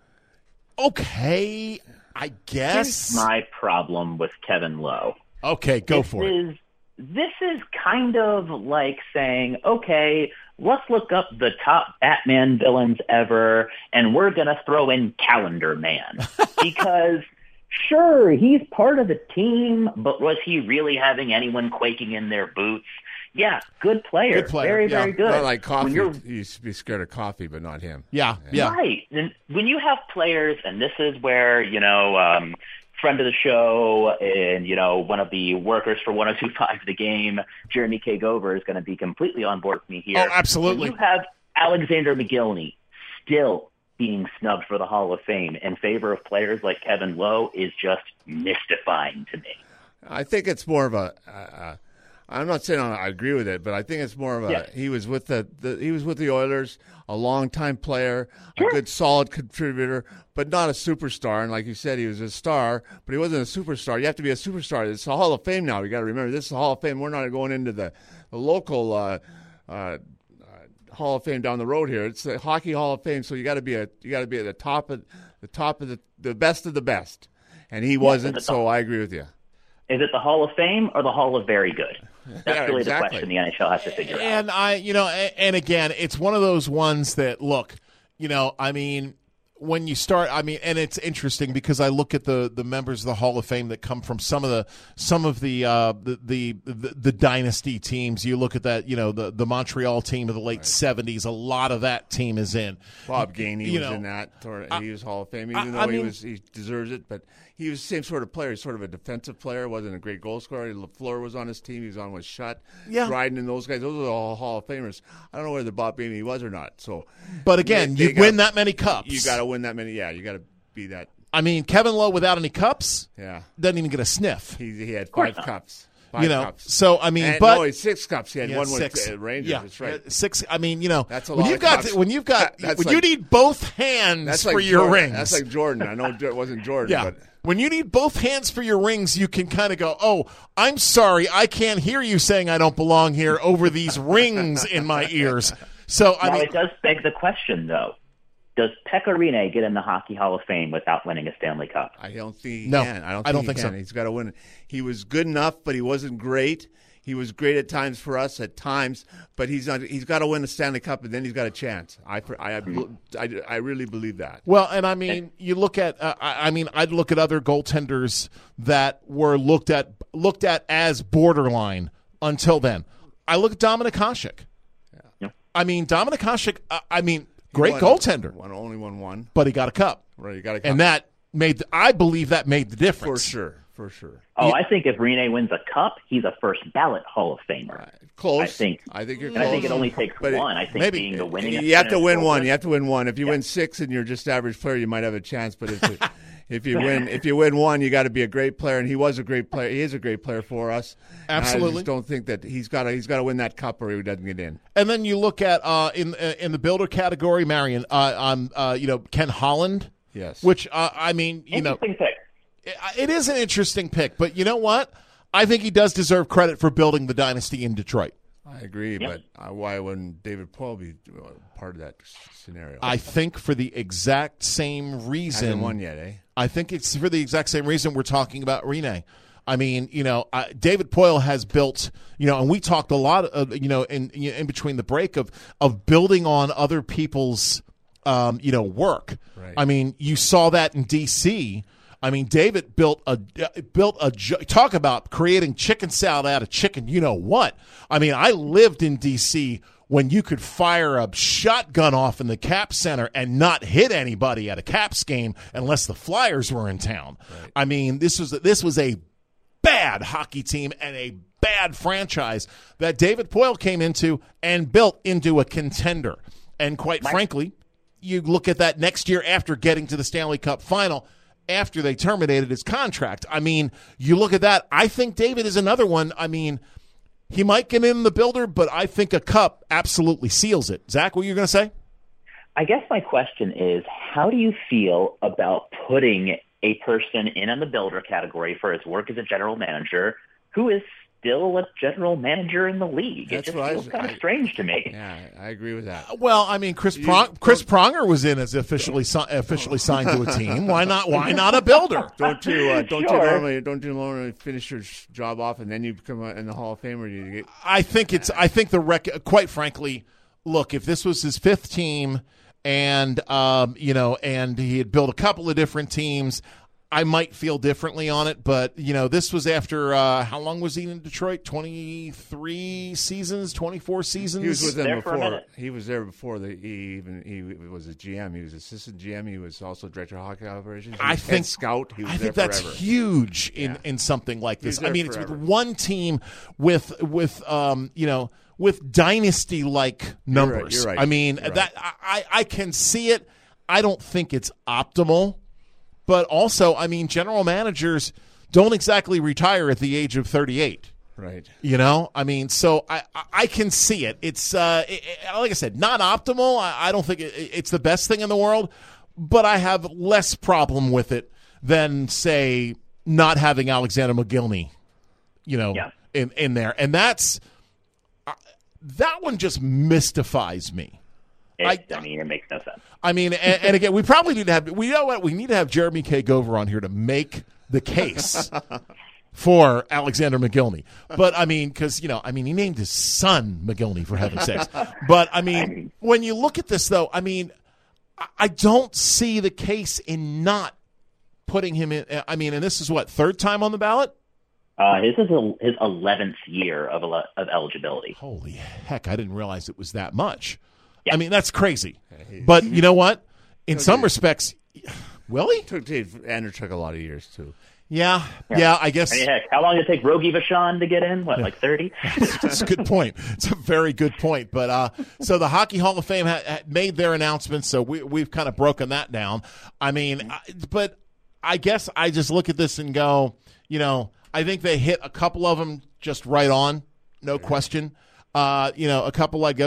Okay, I guess. Here's my problem with Kevin Lowe. Okay, go this for it. is, This is kind of like saying, okay, let's look up the top Batman villains ever, and we're going to throw in Calendar Man. Because, sure, he's part of the team, but was he really having anyone quaking in their boots? Yeah, good player. Good player, Very, yeah. very good. not like coffee. When you're He used to be scared of coffee, but not him. Yeah, yeah. Right. And when you have players, and this is where, you know, um, friend of the show and, you know, one of the workers for one oh two point five The Game, Jeremy K. Gover, is going to be completely on board with me here. Oh, absolutely. When you have Alexander McGillney still being snubbed for the Hall of Fame in favor of players like Kevin Lowe is just mystifying to me. I think it's more of a. Uh, I'm not saying I agree with it, but I think it's more of a. Yeah. He was with the, the he was with the Oilers, a longtime player, Sure. a good solid contributor, but not a superstar. And like you said, he was a star, but he wasn't a superstar. You have to be a superstar. It's a Hall of Fame now. You got to remember, this is a Hall of Fame. We're not going into the, the local uh, uh, Hall of Fame down the road here. It's the Hockey Hall of Fame, so you got to be a you got to be at the top of the top of the the best of the best. And he wasn't, it's so I agree with you. Is it the Hall of Fame or the Hall of Very Good? That's Yeah, really exactly. the question the N H L has to figure out. And I, you know, and, and again, it's one of those ones that, look, you know, I mean, when you start, I mean, and it's interesting because I look at the, the members of the Hall of Fame that come from some of the some of the uh, the, the, the the dynasty teams. You look at that, you know, the, the Montreal team of the late right. seventies. A lot of that team is in. Bob Gainey you was know, in that. Or I, he was Hall of Fame, even I, though I he mean, was he deserves it. But he was the same sort of player. He's sort of a defensive player. Wasn't a great goal scorer. LaFleur was on his team. He was on with Shutt, yeah. Dryden, and those guys. Those are all Hall of Famers. I don't know whether Bob Gainey was or not. So, but again, they, you they win got, that many cups. You got to win that many. Yeah, you got to be that. I mean, Kevin Lowe without any cups, yeah, doesn't even get a sniff. He, he had five cups. Five you know, cups. so I mean, and, but no, he had six cups. He had yeah, one six. with uh, Rangers. Yeah, that's right. Six. I mean, you know, that's a when lot you've of got cups. when you've got that, when like, you need both hands that's for like your Jordan. rings. That's like Jordan. I know it wasn't Jordan. Yeah. But. When you need both hands for your rings, you can kind of go, oh, I'm sorry, I can't hear you saying I don't belong here over these rings in my ears. So I now, mean, it does beg the question, though. Does Pekka Rinne get in the Hockey Hall of Fame without winning a Stanley Cup? I don't think he no, can. I don't think, I don't he think can. so. He's got to win. He was good enough, but he wasn't great. He was great at times for us at times, but he's not. He's got to win the Stanley Cup, and then he's got a chance. I, I, I, I really believe that. Well, and I mean, you look at. Uh, I mean, I'd look at other goaltenders that were looked at looked at as borderline until then. I look at Dominik Hasek. Yeah. I mean, Dominik Hasek. Uh, I mean, great won, goaltender. Won, only won one, but he got a cup. Right, he got a cup, and that made. I believe that made the difference for sure. For sure. Oh, I think if Rinne wins a cup, he's a first ballot Hall of Famer. Right. Close. I think. I think you're and close. I think it only takes but one. I think maybe, being the winning. You have to win one. Over. You have to win one. If you yeah. win six and you're just average player, you might have a chance. But if you, if you win, if you win one, you got to be a great player. And he was a great player. He is a great player for us. Absolutely. And I just don't think that he's got to. He's got to win that cup or he doesn't get in. And then you look at uh, in uh, in the builder category, Marion. Uh, um, uh, you know, Ken Holland. Yes. Which uh, I mean, you know. Interesting pick. It is an interesting pick, but you know what? I think he does deserve credit for building the dynasty in Detroit. I agree, yep. but uh, why wouldn't David Poile be part of that scenario? I think for the exact same reason. Hasn't won yet, eh? I think it's for the exact same reason we're talking about Rinne. I mean, you know, uh, David Poile has built, you know, and we talked a lot of, you know, in in between the break of of building on other people's, um, you know, work. Right. I mean, you saw that in D C. I mean, David built a built a talk about creating chicken salad out of chicken. You know what? I mean, I lived in D C when you could fire a shotgun off in the Caps Center and not hit anybody at a Caps game unless the Flyers were in town. Right. I mean, this was this was a bad hockey team and a bad franchise that David Poile came into and built into a contender. And quite Mike. frankly, you look at that next year after getting to the Stanley Cup final. After they terminated his contract. I mean, you look at that. I think David is another one. I mean, he might get in the builder, but I think a cup absolutely seals it. Zach, what are you going to say? I guess my question is, how do you feel about putting a person in on the builder category for his work as a general manager who is still a general manager in the league? That's it just what feels I, kind I, of strange to me. Yeah, I agree with that. Well, I mean, Chris Prong, Chris Pronger was in as officially si- officially signed to a team. Why not? Why not a builder? Don't you? Uh, don't Sure. you normally? Don't you normally finish your job off and then you become in the Hall of Fame? Or you get? I think it's. I think the rec. Quite frankly, look, if this was his fifth team, and um, you know, and he had built a couple of different teams, I might feel differently on it, but, you know, this was after, uh, how long was he in Detroit? twenty-three seasons, twenty-four seasons? He was with them There for a before. minute. He was there before the, he even he was a G M. He was assistant G M. He was also director of hockey operations. He I was think head scout. He was I there think that's forever. huge in, Yeah. in something like He was this. I there mean, it's forever. with one team with with um, you know, with dynasty like numbers. you're right. I mean, You're right. that I, I can see it. I don't think it's optimal. But also, I mean, general managers don't exactly retire at the age of thirty-eight. Right. You know, I mean, so I I can see it. It's uh, it, it, like I said, not optimal. I, I don't think it, it's the best thing in the world, but I have less problem with it than, say, not having Alexander McGillney, you know, Yeah. in in there, and that's uh, that one just mystifies me. It, I- I, mean, it makes no sense. I mean, and, and again, we probably need to have we know what we need to have Jeremy K. Gover on here to make the case for Alexander McGillney. But I mean, because you know, I mean, he named his son McGillney for heaven's sakes. But I mean, when you look at this, though, I mean, I don't see the case in not putting him in. I mean, and this is what, third time on the ballot? Uh, his is a, his eleventh year of ele- of eligibility. Holy heck, I didn't realize it was that much. Yeah. I mean, that's crazy. But you know what? In some respects, will he? Took Dave Andrew took a lot of years too. Yeah, yeah, yeah, I guess. I mean, heck, how long did it take Rogie Vachon to get in? What, like thirty? That's a good point. It's a very good point. But uh, so the Hockey Hall of Fame ha- ha- made their announcement, so we, we've kind of broken that down. I mean, I, but I guess I just look at this and go, you know, I think they hit a couple of them just right on, no question. Uh, you know, a couple I go,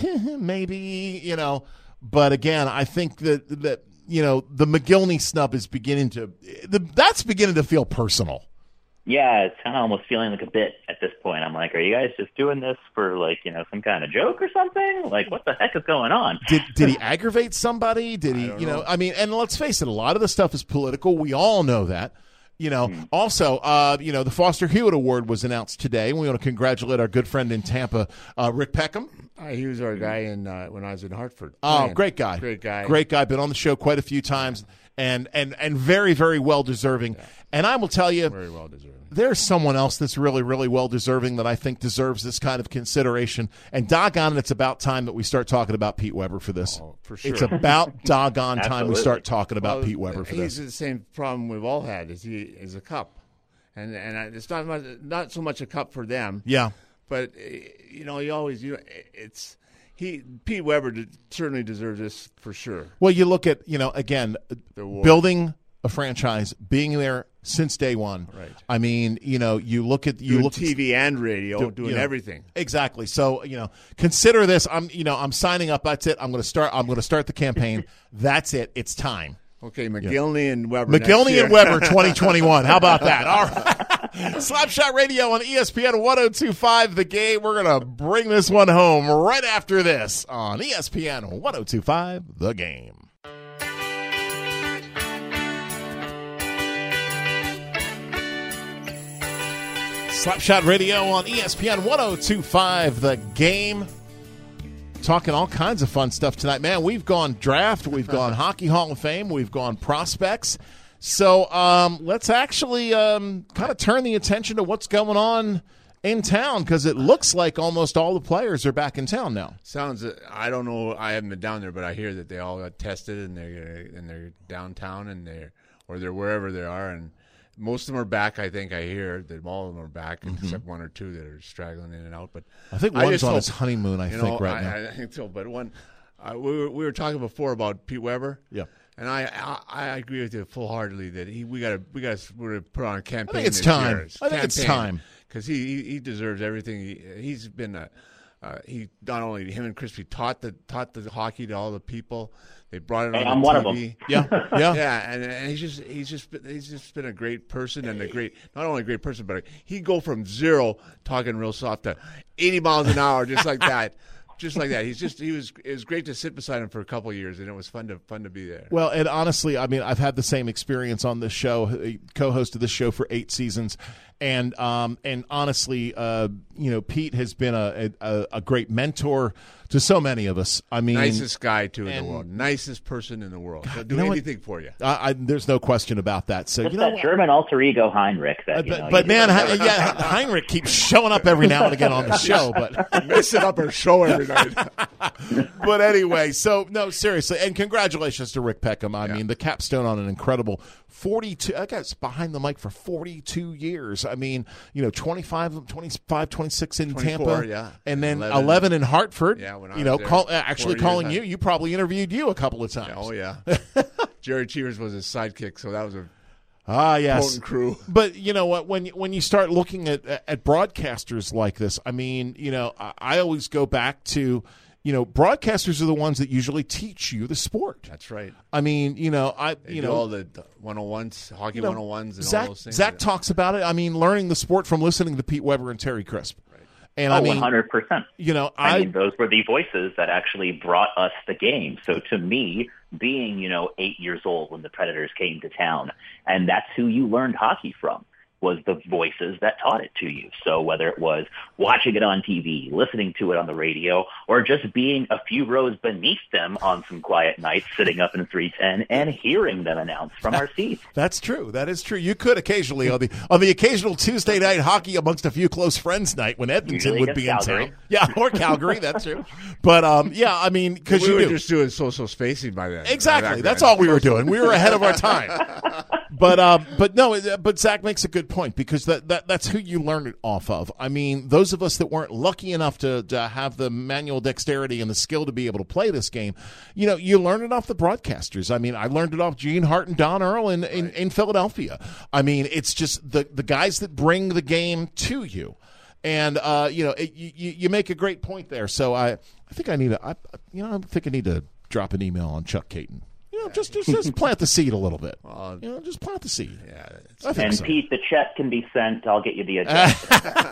maybe, you know. But again, I think that, that you know, the McGillney snub is beginning to the, – that's beginning to feel personal. Yeah, it's kind of almost feeling like a bit at this point. I'm like, are you guys just doing this for, like, you know, some kind of joke or something? Like, what the heck is going on? Did did he aggravate somebody? Did he, you know, know, I mean, and let's face it, a lot of the stuff is political. We all know that. You know, mm. also, uh, you know, the Foster Hewitt Award was announced today. We want to congratulate our good friend in Tampa, uh, Rick Peckham. Uh, he was our guy in uh, when I was in Hartford. Oh, playing. great guy. Great guy. Great guy. Been on the show quite a few times and and, and very, very well-deserving. Yeah. And I will tell you, very well-deserving. There's someone else that's really, really well-deserving that I think deserves this kind of consideration. And doggone it, it's about time that we start talking about Pete Weber for this. Oh, for sure. It's about doggone time we start talking about well, Pete Weber for he's this. He's the same problem we've all had is he is a cup. And and it's not much, not so much a cup for them. Yeah. But, you know, you always, you know, it's, he, Pete Weber did, certainly deserves this for sure. Well, you look at, you know, again, building a franchise, being there since day one. Right. I mean, you know, you look at you doing look T V at, and radio, do, doing you know, everything. Exactly. So, you know, consider this. I'm, you know, I'm signing up. That's it. I'm going to start. I'm going to start the campaign. That's it. It's time. Okay, McGillney yeah. and Weber. McGillney and Weber, twenty twenty-one. How about that? All right. Slapshot Radio on E S P N one oh two point five The Game. We're going to bring this one home right after this on E S P N one oh two point five The Game. Slapshot Radio on E S P N one oh two point five The Game. Talking all kinds of fun stuff tonight. Man, we've gone draft, we've gone Hockey Hall of Fame, we've gone prospects. So um, let's actually um, kind of turn the attention to what's going on in town because it looks like almost all the players are back in town now. Sounds. I don't know. I haven't been down there, but I hear that they all got tested and they're and they're downtown and they're or they're wherever they are and. Most of them are back, I think. I hear that all of them are back, mm-hmm. except one or two that are straggling in and out. But I think one's I on hope, his honeymoon. I think know, right I, now. I think so. But one, uh, we were we were talking before about Pete Weber. Yeah, and I I, I agree with you full heartedly that he we got to we got to put on a campaign. I think it's this time. Year. I think it's time because he, he he deserves everything. He, he's been a uh, he not only him and Crispy taught the taught the hockey to all the people. They brought it hey, on I'm the one T of them. Yeah, yeah, yeah, and, and he's just he's just been, he's just been a great person and a great not only a great person, but he'd go from zero talking real soft to eighty miles an hour just like that, just like that. He's just he was it was great to sit beside him for a couple of years, and it was fun to fun to be there. Well, and honestly, I mean, I've had the same experience on this show. Co-hosted this show for eight seasons, and um, and honestly, uh, you know, Pete has been a, a a great mentor to so many of us. I mean, nicest guy too in and, the world, nicest person in the world. He'll do you know anything what? for you. I, I, there's no question about that. So Just you know, that German alter ego Heinrich. That, uh, you but, know, but man, He- yeah, Heinrich keeps showing up every now and again on the show, but messing up our show every night. But anyway, so no, seriously, and congratulations to Rick Peckham. I yeah. mean, the capstone on an incredible forty-two. I guess behind the mic for forty-two years. I mean, you know, twenty-five, twenty-five, twenty-six in Tampa, yeah, and then eleven, eleven in Hartford. Yeah, when I you was know, there, call, actually calling years, you. You probably interviewed you a couple of times. Oh yeah, Jerry Cheevers was his sidekick, so that was a ah yes potent crew. But you know what? When you, when you start looking at at broadcasters like this, I mean, you know, I, I always go back to. You know, broadcasters are the ones that usually teach you the sport. That's right. I mean, you know, I They you do know all the one oh ones, hockey you know, one oh ones, and Zach, all those things. Zach talks about it. I mean, learning the sport from listening to Pete Weber and Terry Crisp. Right. And oh, I mean, one hundred percent. you know, I, I, mean, those were the voices that actually brought us the game. So to me, being, you know, eight years old when the Predators came to town, and that's who you learned hockey from. was the voices that taught it to you. So whether it was watching it on T V, listening to it on the radio, or just being a few rows beneath them on some quiet nights, sitting up in three ten and hearing them announce from our seats. That's true. That is true. You could occasionally on the on the occasional Tuesday night hockey amongst a few close friends night when Edmonton Usually would against be in Calgary. town. Yeah, or Calgary. That's true. But um, yeah, I mean, because we you were do. just doing social spacing by then. Exactly. Back That's then. all we were doing. We were ahead of our time. But um, but no, it- but Zach makes a good point because that, that that's who you learn it off of. I mean, those of us that weren't lucky enough to, to have the manual dexterity and the skill to be able to play this game, you know, you learn it off the broadcasters. I mean, I learned it off Gene Hart and Don Earl in, in, in Philadelphia. I mean, it's just the the guys that bring the game to you. And uh, you know, it, you you make a great point there. So I, I think I need to, I, you know, I think I need to drop an email on Chuck Caton. You know, just just, just plant the seed a little bit. Well, You know, just plant the seed. yeah, it's- I think And so. Pete, the check can be sent. I'll get you the address.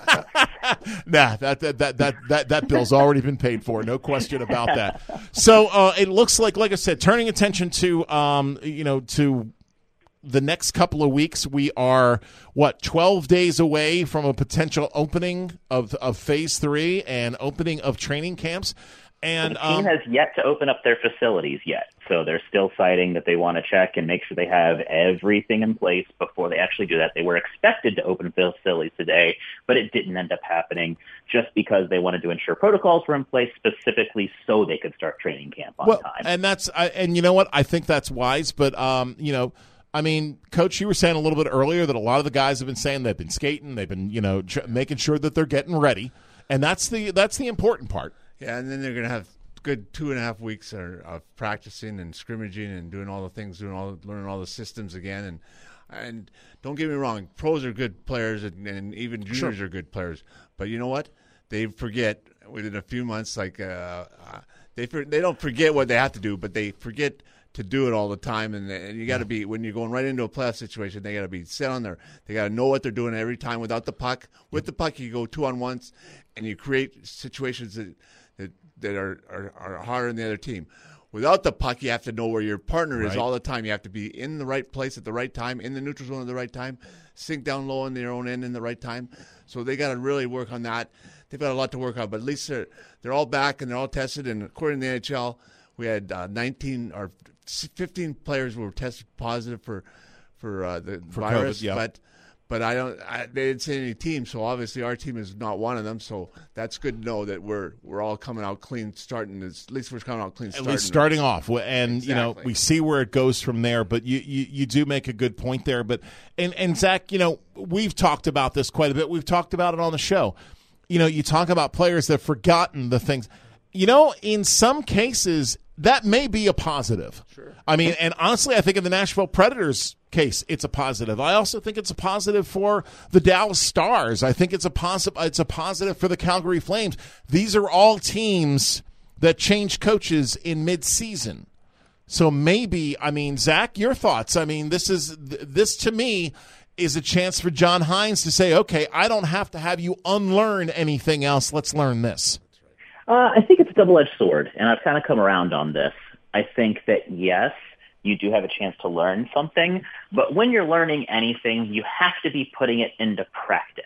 Nah, that that, that that that that bill's already been paid for. No question about that. So uh, it looks like, like I said, turning attention to um, you know, to the next couple of weeks. We are what twelve days away from a potential opening of of phase three and opening of training camps. And the team um, has yet to open up their facilities yet. So they're still citing that they want to check and make sure they have everything in place before they actually do that. They were expected to open facilities today, but it didn't end up happening just because they wanted to ensure protocols were in place specifically so they could start training camp on well, time. and that's I, and you know what? I think that's wise. But um, you know. I mean, Coach, you were saying a little bit earlier that a lot of the guys have been saying they've been skating, they've been, you know, tr- making sure that they're getting ready, and that's the that's the important part. Yeah, and then they're going to have good two and a half weeks of, of practicing and scrimmaging and doing all the things, doing all, learning all the systems again. And and don't get me wrong, pros are good players, and, and even juniors Sure. are good players. But you know what? They forget within a few months. Like uh, uh, they for, they don't forget what they have to do, but they forget to do it all the time. And, and you got to be when you're going right into a playoff situation. They got to be set on there. They got to know what they're doing every time. Without the puck, with the puck, you go two on ones, and you create situations that. that that are, are, are harder than the other team. Without the puck, you have to know where your partner is Right. all the time. You have to be in the right place at the right time, in the neutral zone at the right time, sink down low in their own end in the right time. So they got to really work on that. They've got a lot to work on, but at least they're, they're all back and they're all tested. And according to the N H L, we had uh, nineteen or fifteen players were tested positive for for uh, the For virus, COVID, yeah. but But I don't. I, they didn't say any team, so obviously our team is not one of them. So that's good to know that we're we're all coming out clean, starting. At least we're coming out clean. At starting. least starting off, and you know Exactly. we see where it goes from there. But you, you you do make a good point there. But and and Zach, you know we've talked about this quite a bit. We've talked about it on the show. You know, you talk about players that have forgotten the things. You know, in some cases that may be a positive. Sure. I mean, and honestly, I think in the Nashville Predators case, it's a positive. I also think it's a positive for the Dallas Stars. I think it's a positive. It's a positive for the Calgary Flames. These are all teams that change coaches in mid-season. So maybe, I mean, Zach, your thoughts? I mean, this is this to me is a chance for John Hines to say, okay, I don't have to have you unlearn anything else. Let's learn this. Uh, I think it's a double-edged sword, and I've kind of come around on this. I think that, yes, you do have a chance to learn something, but when you're learning anything, you have to be putting it into practice.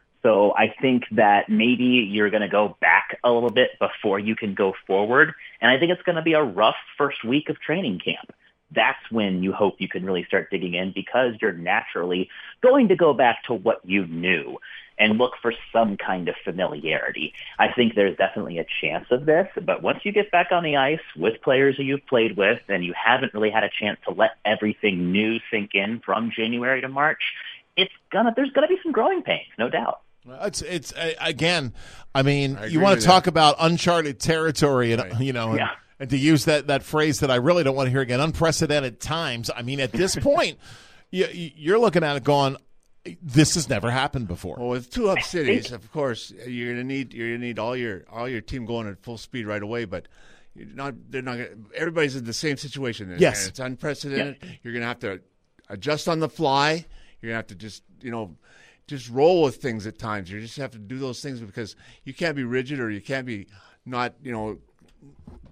So I think that maybe you're going to go back a little bit before you can go forward, and I think it's going to be a rough first week of training camp. That's when you hope you can really start digging in because you're naturally going to go back to what you knew and look for some kind of familiarity. I think there's definitely a chance of this, but once you get back on the ice with players who you've played with and you haven't really had a chance to let everything new sink in from January to March, it's gonna there's gonna be some growing pains, no doubt. It's it's uh, again, I mean, I you agree want with to talk about uncharted territory, and Right. you know, and, Yeah. and to use that that phrase that I really don't want to hear again, unprecedented times. I mean, at this point, you, you're looking at it going, this has never happened before. Well, with two hub cities, of course, you're gonna need you're gonna need all your all your team going at full speed right away. But you're not they're not. Gonna, everybody's in the same situation. And, Yes. and it's unprecedented. You're gonna have to adjust on the fly. You're gonna have to just you know just roll with things at times. You just have to do those things because you can't be rigid or you can't be not you know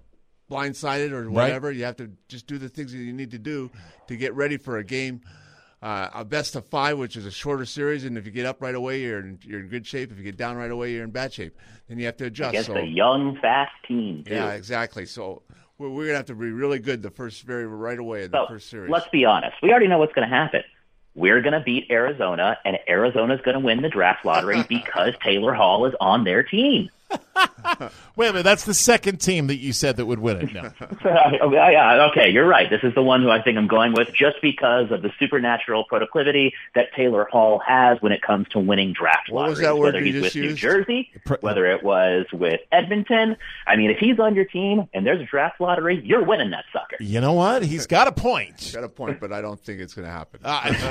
blindsided or whatever. You have to just do the things that you need to do to get ready for a game. uh, a best of five, which is a shorter series, and if you get up right away, you're in, you're in good shape. If you get down right away, you're in bad shape. Then you have to adjust. Against so, a young, fast team, too. Yeah, exactly. So we're, we're going to have to be really good the first very right away in the so, first series. Let's be honest. We already know what's going to happen. We're going to beat Arizona, and Arizona's going to win the draft lottery because Taylor Hall is on their team. Wait a minute, that's the second team that you said that would win it. No. Yeah, okay, you're right. This is the one who I think I'm going with just because of the supernatural proclivity that Taylor Hall has when it comes to winning draft What lotteries. was that word whether you he's just with used? New Jersey, whether it was with Edmonton. I mean, if he's on your team and there's a draft lottery, you're winning that sucker. You know what? He's got a point. Got a point, but I don't think it's going to happen.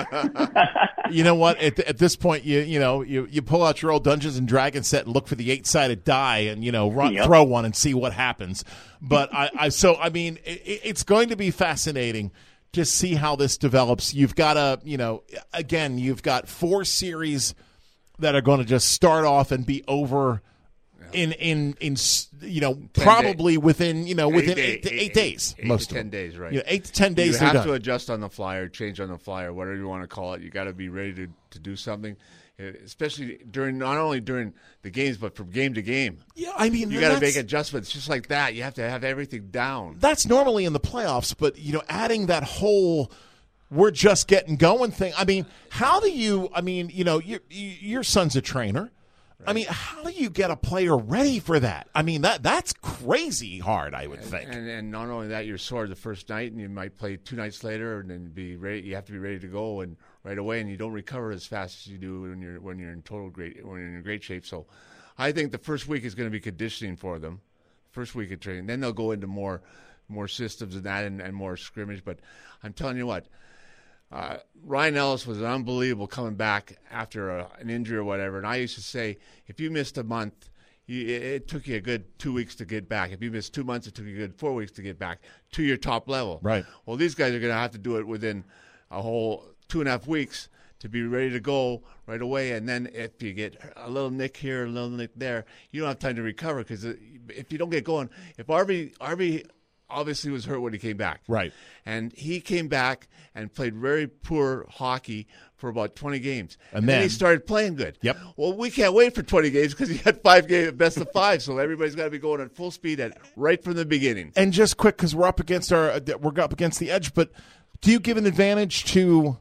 Uh, you know what? At, at this point, you you know you, you pull out your old Dungeons and Dragons set and look for the eight sided die, and you know run, Yep. throw one and see what happens. But I, I so I mean it, it's going to be fascinating to see how this develops. You've got a you know again you've got four series that are going to just start off and be over. In, in in you know probably day. within you know within Eight eight, to day- eight, eight- days eight most to of ten them. days, right? You know, eight to ten days. You they're have done. to adjust on the fly or change on the fly or whatever you want to call it. You got to be ready to, to do something, especially during not only during the games but from game to game. Yeah, I mean You got to that's- make adjustments just like that. You have to have everything down. That's normally in the playoffs, but you know, adding that whole "we're just getting going" thing. I mean, how do you? I mean, you know, your your son's a trainer. I mean, how do you get a player ready for that? I mean, that that's crazy hard, I would think. And, and not only that, you're sore the first night, and you might play two nights later, and then be ready. You have to be ready to go and right away, and you don't recover as fast as you do when you're when you're in total great when you're in great shape. So, I think the first week is going to be conditioning for them. First week of training, then they'll go into more more systems and that, and, and more scrimmage. But I'm telling you what. Uh, Ryan Ellis was unbelievable coming back after a, an injury or whatever. And I used to say, if you missed a month, you, it, it took you a good two weeks to get back. If you missed two months, it took you a good four weeks to get back to your top level. Right. Well, these guys are going to have to do it within a whole two and a half weeks to be ready to go right away. And then if you get a little nick here, a little nick there, you don't have time to recover because if you don't get going, if Arby Arby obviously was hurt when he came back. Right. And he came back and played very poor hockey for about twenty games. And And, then, then- he started playing good. Yep. Well, we can't wait for twenty games because he had five games, best of five. So everybody's got to be going at full speed at right from the beginning. And just quick, because we're up against our we're up against the edge. But do you give an advantage to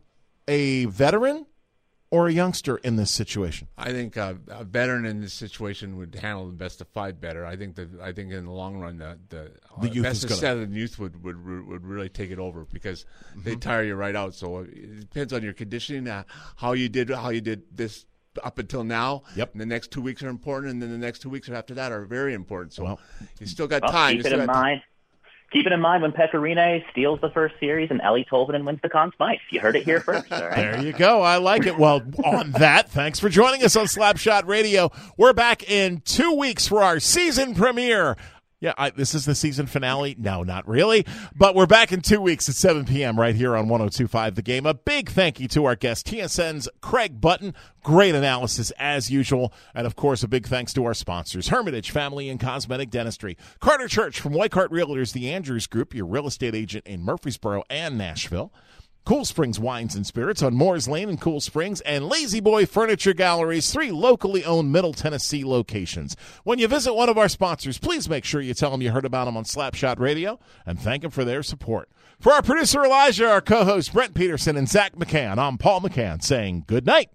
a veteran or a youngster in this situation? I think uh, a veteran in this situation would handle the best of five better. I think that I think in the long run, the the, The youth best is of gonna- seven youth would, would would really take it over because they tire you right out. So it depends on your conditioning, uh, how you did how you did this up until now. Yep. And the next two weeks are important, and then the next two weeks after that are very important. So Well, you still got Well, time. keep You it still in got time. mind. Keep it in mind when Pecorine steals the first series and Ellie Tolvanen wins the Conn Smythe. You heard it here first, all right? There you go. I like it. Well, on that, thanks for joining us on Slapshot Radio. We're back in two weeks for our season premiere. Yeah, I, this is the season finale. No, not really. But we're back in two weeks at seven p.m. right here on one oh two point five The Game. A big thank you to our guest, T S N's Craig Button. Great analysis as usual. And, of course, a big thanks to our sponsors, Hermitage Family and Cosmetic Dentistry, Carter Church from Whitehart Realtors, the Andrews Group, your real estate agent in Murfreesboro and Nashville, Cool Springs Wines and Spirits on Moores Lane in Cool Springs, and Lazy Boy Furniture Galleries, three locally owned Middle Tennessee locations. When you visit one of our sponsors, please make sure you tell them you heard about them on Slapshot Radio and thank them for their support. For our producer Elijah, our co-host Brent Peterson, and Zach McCann, I'm Paul McCann saying good night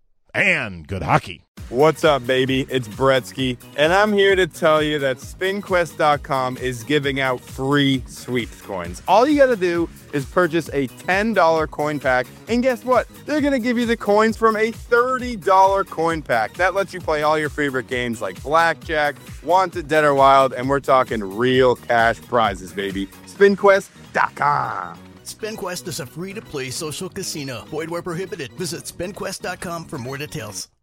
and good hockey. What's up, baby? It's Bretsky, and I'm here to tell you that spin quest dot com is giving out free sweeps coins. All you gotta do is purchase a ten dollar coin pack, and guess what? They're gonna give you the coins from a thirty dollar coin pack. That lets you play all your favorite games like Blackjack, Wanted, Dead or Wild, and we're talking real cash prizes, baby. spin quest dot com. SpinQuest is a free-to-play social casino. Void where prohibited. Visit spin quest dot com for more details.